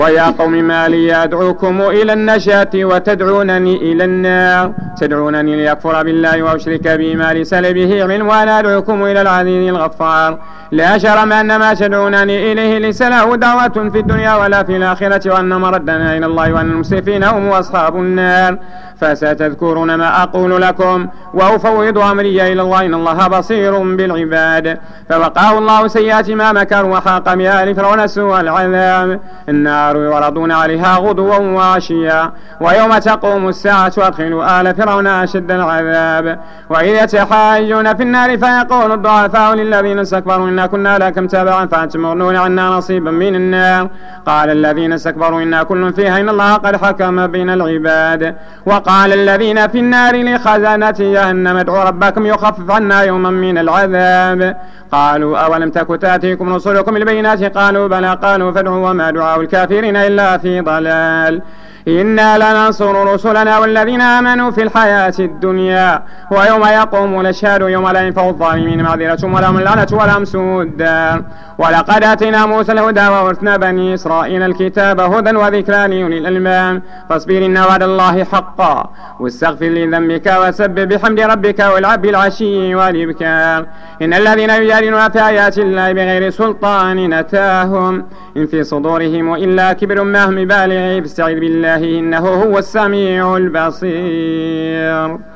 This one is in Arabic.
ويا قوم ما لي أدعوكم إلى النجاة وتدعونني إلى النار تدعونني ليكفر بالله وأشرك به ما ليس لي به علم وأنا أدعوكم إلى العزيز الغفار لا جرم أن ما تدعونني إليه ليس له دعوة في الدنيا ولا في الآخرة وأن مردنا إلى الله وأن المسرفين هم أصحاب النار فستذكرون ما أقول لكم وأفوض أمري إلى الله إن الله بصير بالعباد. فوقاه الله سيئات ما مكروا وحاق بآل فرعون سوء العذاب النار يعرضون عليها غدوا وعشيا ويوم تقوم الساعة أدخلوا آل فرعون أشد العذاب وإذ يتحاجون في النار فيقول الضعفاء للذين استكبروا إنا كنا لكم تبعا فأنتم مغنون عنا نصيبا من النار قال الذين استكبروا إنا كل فيها إن الله قد حكم بين العباد. وقال الذين في النار لخزنة جهنم ادعوا ربكم يخفف عنا يوما من العذاب قالوا أولم تك تأتيكم رسلكم بالبينات قالوا بلى قالوا فادعوا وما دعاء الكافرين إلا في ضلال إنا لننصر رسلنا والذين آمنوا في الحياة الدنيا ويوم يقوم الأشهاد يوم لا ينفع الظالمين معذرتهم ولهم اللعنة ولهم سوء الدار. ولقد آتينا موسى الهدى وأورثنا بني إسرائيل الكتاب هدى وذكرى لأولي الألباب فاصبر إن وعد الله حقا واستغفر لذنبك وسبح بحمد ربك والعب العشي والإبكار إن الذين يجادلون في آيات الله بغير سلطان أتاهم إن في صدورهم إلا كبر ما هم بالغ فاستعذ بالله إنه هو السميع البصير.